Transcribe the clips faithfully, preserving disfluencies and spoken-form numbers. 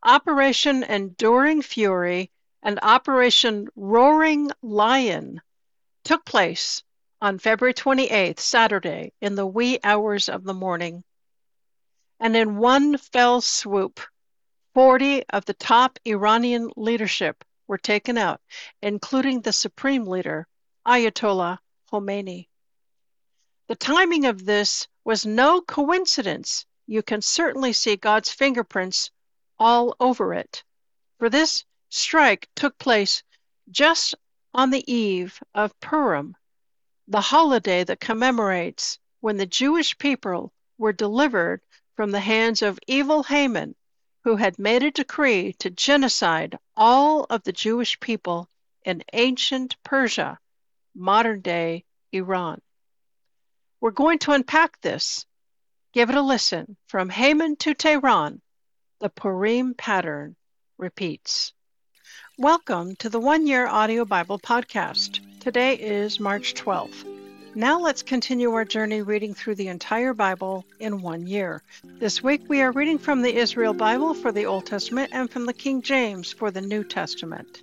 Operation Enduring Fury and Operation Roaring Lion took place on February twenty-eighth, Saturday, in the wee hours of the morning. And in one fell swoop, forty of the top Iranian leadership were taken out, including the supreme leader, Ayatollah Khomeini. The timing of this was no coincidence. You can certainly see God's fingerprints all over it. For this strike took place just on the eve of Purim, the holiday that commemorates when the Jewish people were delivered from the hands of evil Haman, who had made a decree to genocide all of the Jewish people in ancient Persia, modern-day Iran. We're going to unpack this. Give it a listen. From Haman to Tehran, the Purim pattern repeats. Welcome to the One Year Audio Bible Podcast. Today is March twelfth. Now let's continue our journey reading through the entire Bible in one year. This week we are reading from the Israel Bible for the Old Testament and from the King James for the New Testament.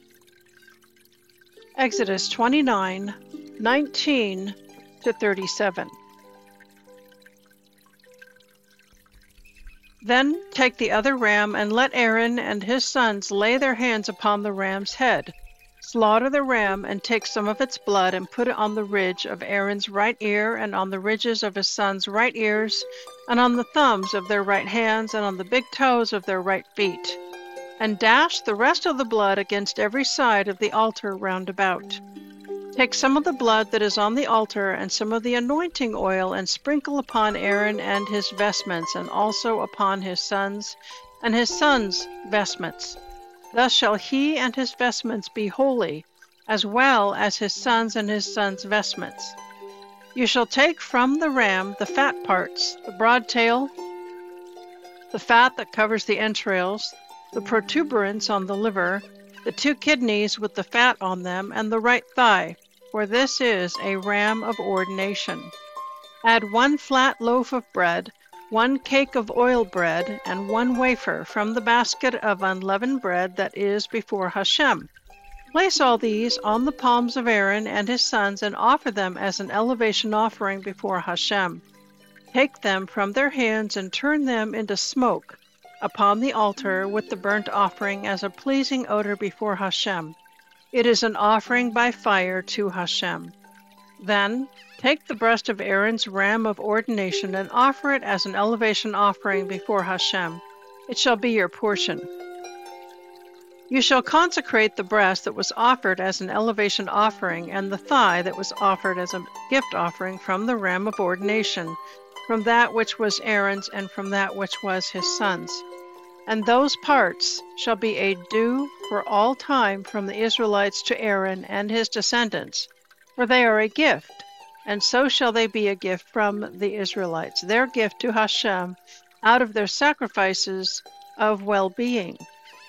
Exodus twenty-nine, nineteen to thirty-seven. Then take the other ram and let Aaron and his sons lay their hands upon the ram's head. Slaughter the ram and take some of its blood and put it on the ridge of Aaron's right ear and on the ridges of his sons' right ears and on the thumbs of their right hands and on the big toes of their right feet. And dash the rest of the blood against every side of the altar round about. Take some of the blood that is on the altar and some of the anointing oil and sprinkle upon Aaron and his vestments and also upon his sons and his sons' vestments. Thus shall he and his vestments be holy, as well as his sons and his sons' vestments. You shall take from the ram the fat parts, the broad tail, the fat that covers the entrails, the protuberance on the liver, the two kidneys with the fat on them, and the right thigh, for this is a ram of ordination. Add one flat loaf of bread, one cake of oil bread, and one wafer from the basket of unleavened bread that is before Hashem. Place all these on the palms of Aaron and his sons and offer them as an elevation offering before Hashem. Take them from their hands and turn them into smoke upon the altar with the burnt offering as a pleasing odor before Hashem. It is an offering by fire to Hashem. Then take the breast of Aaron's ram of ordination and offer it as an elevation offering before Hashem. It shall be your portion. You shall consecrate the breast that was offered as an elevation offering and the thigh that was offered as a gift offering from the ram of ordination, from that which was Aaron's and from that which was his son's. And those parts shall be a due for all time from the Israelites to Aaron and his descendants, for they are a gift, and so shall they be a gift from the Israelites, their gift to Hashem, out of their sacrifices of well-being.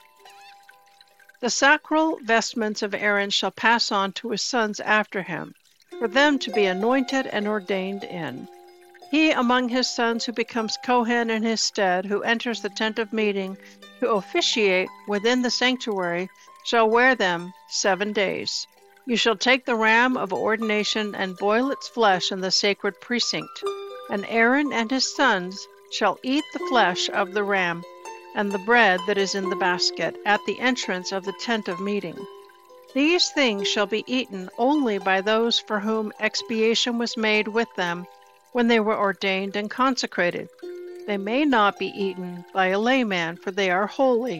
The sacral vestments of Aaron shall pass on to his sons after him, for them to be anointed and ordained in. He among his sons who becomes Kohen in his stead, who enters the tent of meeting, to officiate within the sanctuary, shall wear them seven days. You shall take the ram of ordination and boil its flesh in the sacred precinct, and Aaron and his sons shall eat the flesh of the ram and the bread that is in the basket at the entrance of the tent of meeting. These things shall be eaten only by those for whom expiation was made with them when they were ordained and consecrated. They may not be eaten by a layman, for they are holy.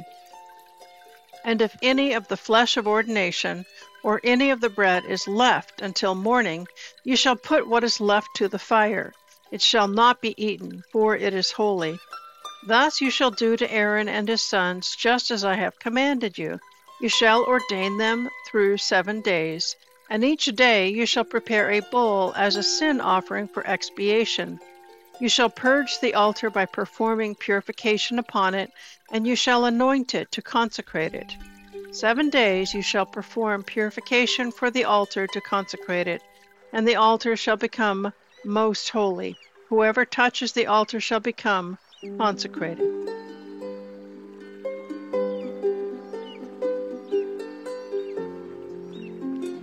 And if any of the flesh of ordination or any of the bread is left until morning, you shall put what is left to the fire. It shall not be eaten, for it is holy. Thus you shall do to Aaron and his sons, just as I have commanded you. You shall ordain them through seven days, and each day you shall prepare a bull as a sin offering for expiation. You shall purge the altar by performing purification upon it, and you shall anoint it to consecrate it. Seven days you shall perform purification for the altar to consecrate it, and the altar shall become most holy. Whoever touches the altar shall become consecrated.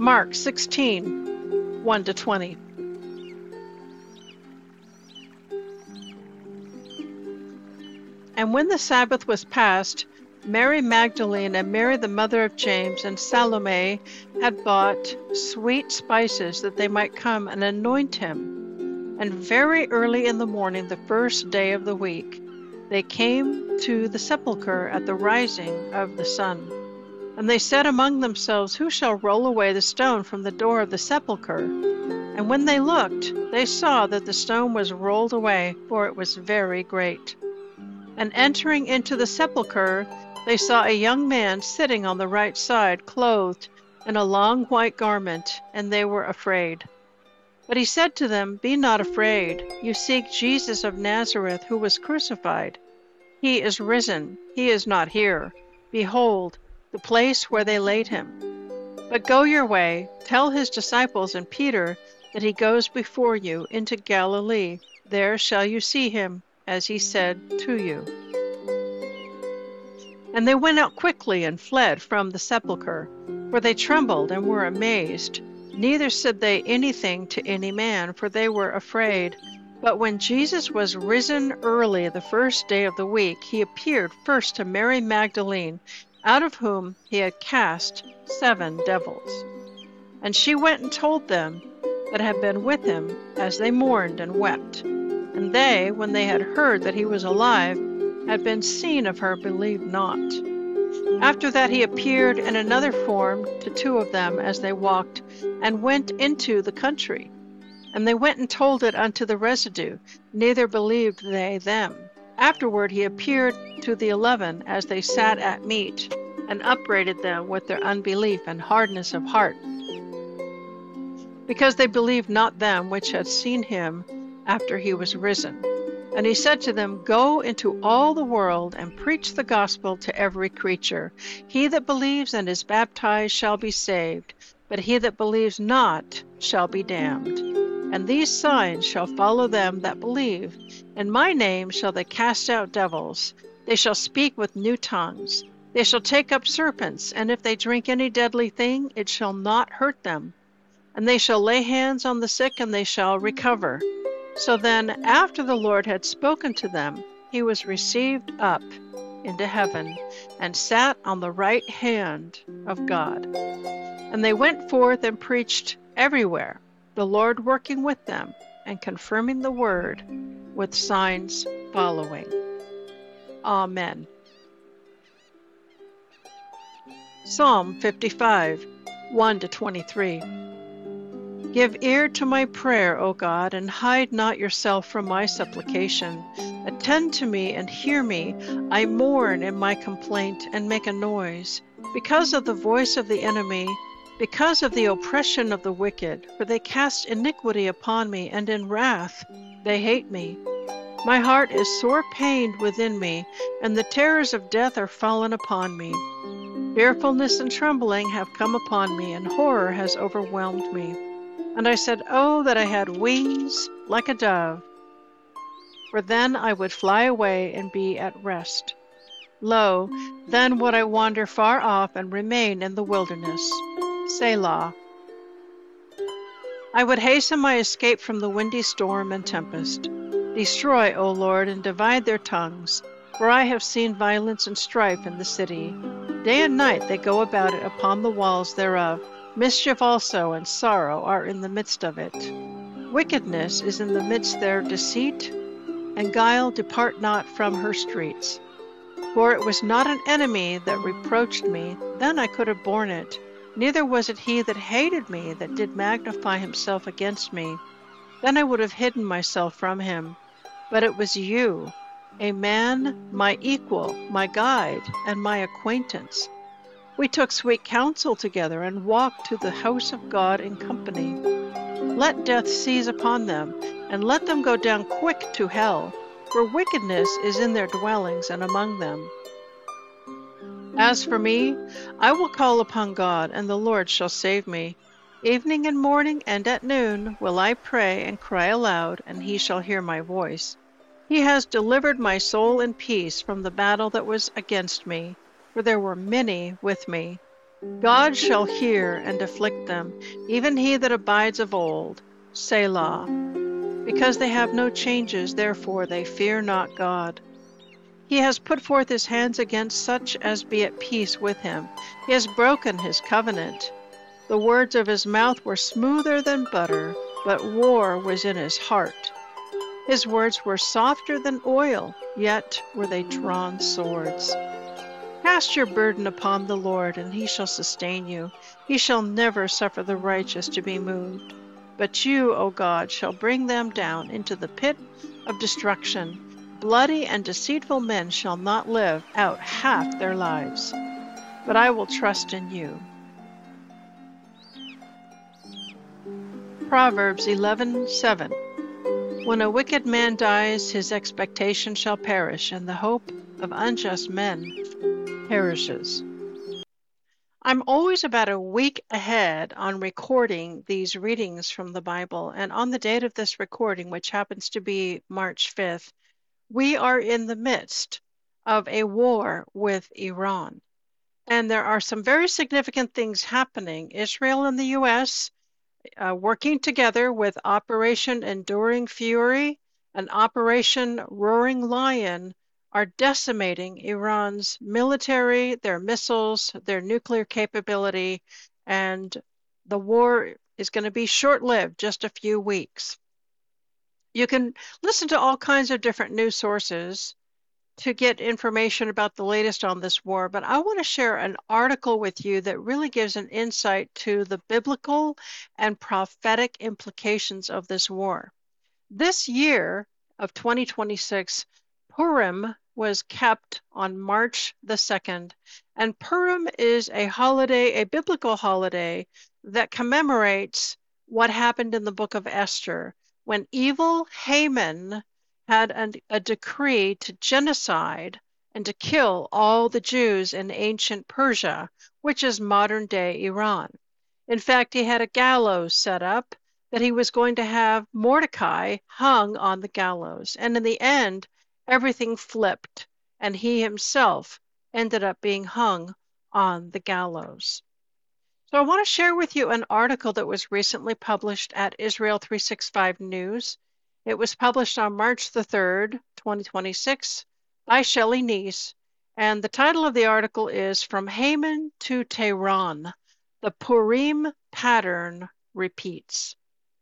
Mark sixteen, one to twenty. And when the Sabbath was past, Mary Magdalene and Mary the mother of James and Salome had bought sweet spices that they might come and anoint him. And very early in the morning, the first day of the week, they came to the sepulchre at the rising of the sun. And they said among themselves, Who shall roll away the stone from the door of the sepulchre? And when they looked, they saw that the stone was rolled away, for it was very great. And entering into the sepulchre, they saw a young man sitting on the right side, clothed in a long white garment, and they were afraid. But he said to them, Be not afraid. You seek Jesus of Nazareth, who was crucified. He is risen. He is not here. Behold, the place where they laid him. But go your way, tell his disciples and Peter that he goes before you into Galilee. There shall you see him, as he said to you. And they went out quickly and fled from the sepulchre, for they trembled and were amazed. Neither said they anything to any man, for they were afraid. But when Jesus was risen early the first day of the week, he appeared first to Mary Magdalene, out of whom he had cast seven devils. And she went and told them that had been with him, as they mourned and wept. And they, when they had heard that he was alive, had been seen of her, believed not. After that he appeared in another form to two of them as they walked, and went into the country. And they went and told it unto the residue, neither believed they them. Afterward he appeared to the eleven as they sat at meat, and upbraided them with their unbelief and hardness of heart, because they believed not them which had seen him after he was risen. And he said to them, Go into all the world and preach the gospel to every creature. He that believes and is baptized shall be saved, but he that believes not shall be damned. And these signs shall follow them that believe. In my name shall they cast out devils. They shall speak with new tongues. They shall take up serpents, and if they drink any deadly thing, it shall not hurt them. And they shall lay hands on the sick, and they shall recover. So then, after the Lord had spoken to them, he was received up into heaven, and sat on the right hand of God. And they went forth and preached everywhere, the Lord working with them, and confirming the word with signs following. Amen. Psalm fifty-five, one to twenty-three. Give ear to my prayer, O God, and hide not yourself from my supplication. Attend to me and hear me. I mourn in my complaint and make a noise, because of the voice of the enemy, because of the oppression of the wicked. For they cast iniquity upon me, and in wrath they hate me. My heart is sore pained within me, and the terrors of death are fallen upon me. Fearfulness and trembling have come upon me, and horror has overwhelmed me. And I said, Oh, that I had wings like a dove, for then I would fly away and be at rest. Lo, then would I wander far off and remain in the wilderness. Selah. I would hasten my escape from the windy storm and tempest. Destroy, O Lord, and divide their tongues, for I have seen violence and strife in the city. Day and night they go about it upon the walls thereof. Mischief also and sorrow are in the midst of it. Wickedness is in the midst their deceit, and guile depart not from her streets. For it was not an enemy that reproached me, then I could have borne it. Neither was it he that hated me that did magnify himself against me. Then I would have hidden myself from him. But it was you, a man, my equal, my guide, and my acquaintance. We took sweet counsel together, and walked to the house of God in company. Let death seize upon them, and let them go down quick to hell, for wickedness is in their dwellings and among them. As for me, I will call upon God, and the Lord shall save me. Evening and morning and at noon will I pray and cry aloud, and he shall hear my voice. He has delivered my soul in peace from the battle that was against me, for there were many with me. God shall hear and afflict them, even he that abides of old. Selah. Because they have no changes, therefore they fear not God. He has put forth his hands against such as be at peace with him. He has broken his covenant. The words of his mouth were smoother than butter, but war was in his heart. His words were softer than oil, yet were they drawn swords. Cast your burden upon the Lord, and he shall sustain you. He shall never suffer the righteous to be moved. But you, O God, shall bring them down into the pit of destruction. Bloody and deceitful men shall not live out half their lives. But I will trust in you. Proverbs eleven seven. When a wicked man dies, his expectation shall perish, and the hope of unjust men perishes. I'm always about a week ahead on recording these readings from the Bible, and on the date of this recording, which happens to be March fifth, we are in the midst of a war with Iran. And there are some very significant things happening. Israel and the U S uh, working together with Operation Enduring Fury and Operation Roaring Lion are decimating Iran's military, their missiles, their nuclear capability, and the war is going to be short-lived, just a few weeks. You can listen to all kinds of different news sources to get information about the latest on this war, but I want to share an article with you that really gives an insight to the biblical and prophetic implications of this war. This year of twenty twenty-six, Purim was kept on March the second, and Purim is a holiday, a biblical holiday that commemorates what happened in the book of Esther, when evil Haman had an, a decree to genocide and to kill all the Jews in ancient Persia, which is modern-day Iran. In fact, he had a gallows set up that he was going to have Mordecai hung on the gallows. And in the end, everything flipped, and he himself ended up being hung on the gallows. So I want to share with you an article that was recently published at Israel three sixty-five News. It was published on March the third, twenty twenty-six, by Shelley Neese, and the title of the article is From Haman to Tehran, the Purim Pattern Repeats.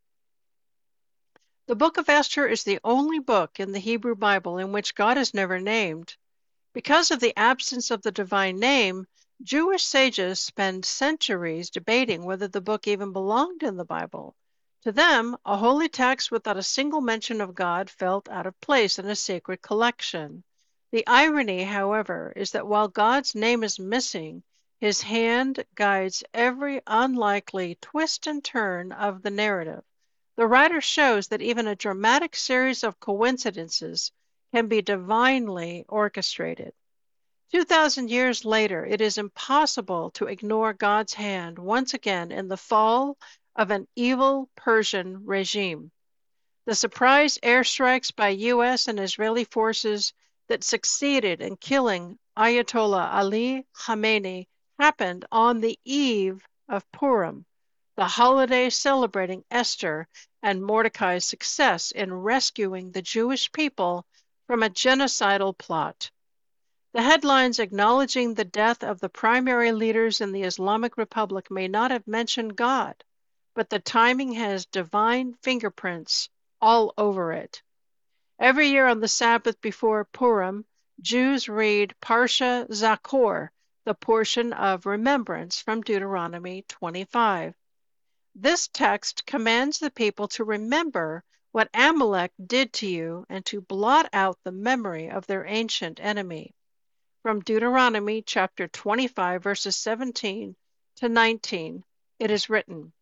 The book of Esther is the only book in the Hebrew Bible in which God is never named. Because of the absence of the divine name, Jewish sages spend centuries debating whether the book even belonged in the Bible. To them, a holy text without a single mention of God felt out of place in a sacred collection. The irony, however, is that while God's name is missing, his hand guides every unlikely twist and turn of the narrative. The writer shows that even a dramatic series of coincidences can be divinely orchestrated. Two thousand years later, it is impossible to ignore God's hand once again in the fall of an evil Persian regime. The surprise airstrikes by U S and Israeli forces that succeeded in killing Ayatollah Ali Khamenei happened on the eve of Purim, the holiday celebrating Esther and Mordecai's success in rescuing the Jewish people from a genocidal plot. The headlines acknowledging the death of the primary leaders in the Islamic Republic may not have mentioned God, but the timing has divine fingerprints all over it. Every year on the Sabbath before Purim, Jews read Parsha Zachor, the portion of remembrance from Deuteronomy twenty-five. This text commands the people to remember what Amalek did to you and to blot out the memory of their ancient enemy. From Deuteronomy chapter twenty-five, verses seventeen to nineteen, it is written,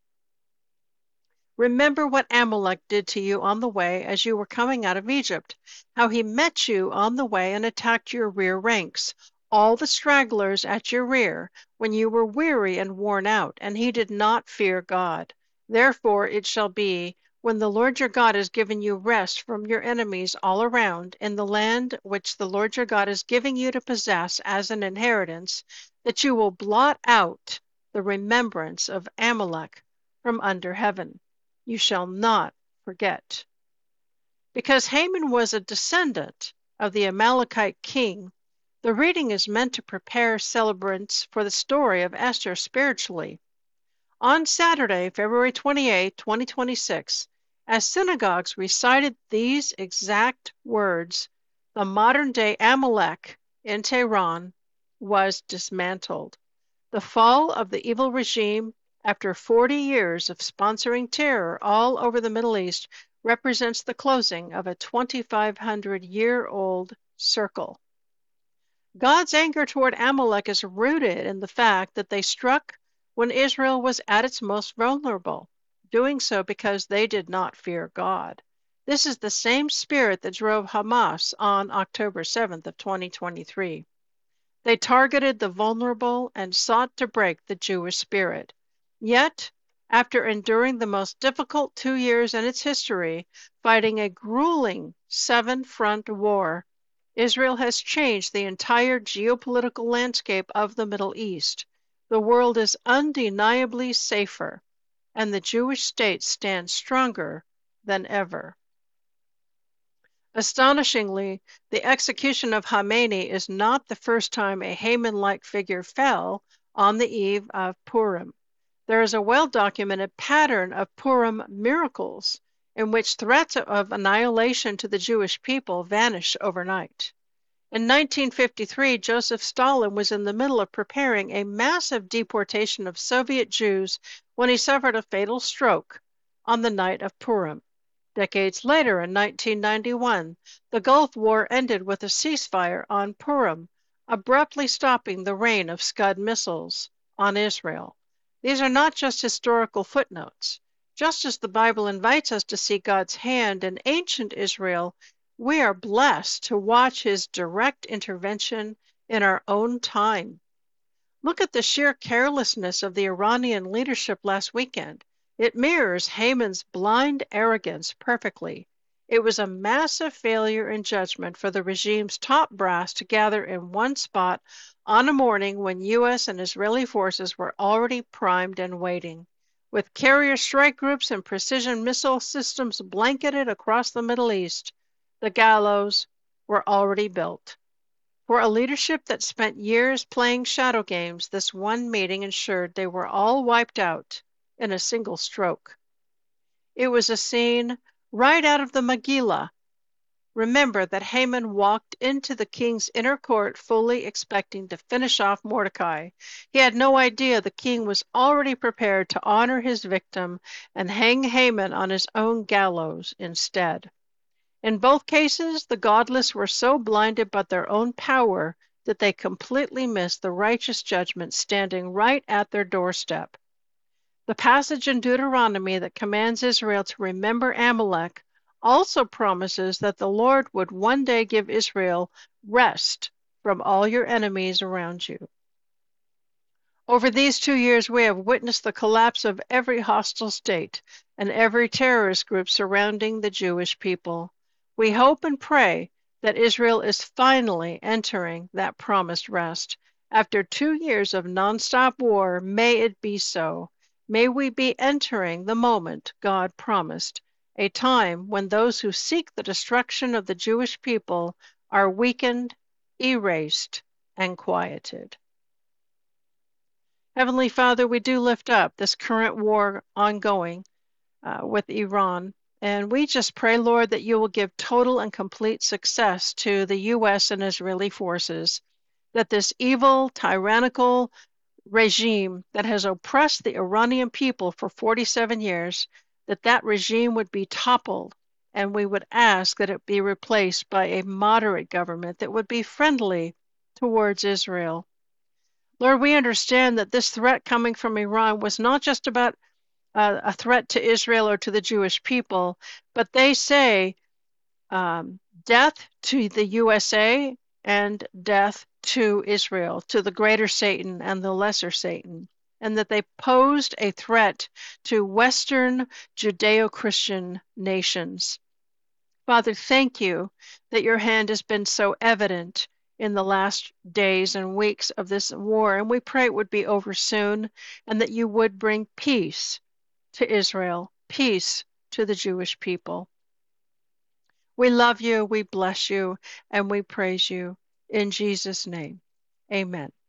Remember what Amalek did to you on the way as you were coming out of Egypt, how he met you on the way and attacked your rear ranks, all the stragglers at your rear, when you were weary and worn out, and he did not fear God. Therefore it shall be, when the Lord your God has given you rest from your enemies all around, in the land which the Lord your God is giving you to possess as an inheritance, that you will blot out the remembrance of Amalek from under heaven. You shall not forget. Because Haman was a descendant of the Amalekite king, the reading is meant to prepare celebrants for the story of Esther spiritually. On Saturday, February twenty-eighth, twenty twenty-six, as synagogues recited these exact words, the modern-day Amalek in Tehran was dismantled. The fall of the evil regime, after forty years of sponsoring terror all over the Middle East, represents the closing of a twenty-five hundred year old circle. God's anger toward Amalek is rooted in the fact that they struck when Israel was at its most vulnerable, doing so because they did not fear God. This is the same spirit that drove Hamas on October seventh of twenty twenty-three. They targeted the vulnerable and sought to break the Jewish spirit. Yet, after enduring the most difficult two years in its history, fighting a grueling seven-front war, Israel has changed the entire geopolitical landscape of the Middle East. The world is undeniably safer, and the Jewish state stands stronger than ever. Astonishingly, the execution of Khamenei is not the first time a Haman-like figure fell on the eve of Purim. There is a well-documented pattern of Purim miracles in which threats of annihilation to the Jewish people vanish overnight. In nineteen fifty-three, Joseph Stalin was in the middle of preparing a massive deportation of Soviet Jews when he suffered a fatal stroke on the night of Purim. Decades later, in nineteen ninety-one, the Gulf War ended with a ceasefire on Purim, abruptly stopping the rain of Scud missiles on Israel. These are not just historical footnotes. Just as the Bible invites us to see God's hand in ancient Israel, we are blessed to watch his direct intervention in our own time. Look at the sheer carelessness of the Iranian leadership last weekend. It mirrors Haman's blind arrogance perfectly. It was a massive failure in judgment for the regime's top brass to gather in one spot on a morning when U S and Israeli forces were already primed and waiting. With carrier strike groups and precision missile systems blanketed across the Middle East, the gallows were already built. For a leadership that spent years playing shadow games, this one meeting ensured they were all wiped out in a single stroke. It was a scene right out of the Megillah. Remember that Haman walked into the king's inner court fully expecting to finish off Mordecai. He had no idea the king was already prepared to honor his victim and hang Haman on his own gallows instead. In both cases, the godless were so blinded by their own power that they completely missed the righteous judgment standing right at their doorstep. The passage in Deuteronomy that commands Israel to remember Amalek also promises that the Lord would one day give Israel rest from all your enemies around you. Over these two years, we have witnessed the collapse of every hostile state and every terrorist group surrounding the Jewish people. We hope and pray that Israel is finally entering that promised rest. After two years of nonstop war, may it be so. May we be entering the moment God promised, a time when those who seek the destruction of the Jewish people are weakened, erased, and quieted. Heavenly Father, we do lift up this current war ongoing uh, with Iran, and we just pray, Lord, that you will give total and complete success to the U S and Israeli forces, that this evil, tyrannical regime that has oppressed the Iranian people for forty-seven years, that that regime would be toppled, and we would ask that it be replaced by a moderate government that would be friendly towards Israel. Lord, we understand that this threat coming from Iran was not just about uh, a threat to Israel or to the Jewish people, but they say um, death to the U S A and death to Israel, to the greater Satan and the lesser Satan, and that they posed a threat to Western Judeo-Christian nations. Father, thank you that your hand has been so evident in the last days and weeks of this war. And we pray it would be over soon and that you would bring peace to Israel, peace to the Jewish people. We love you, we bless you, and we praise you. In Jesus' name, amen.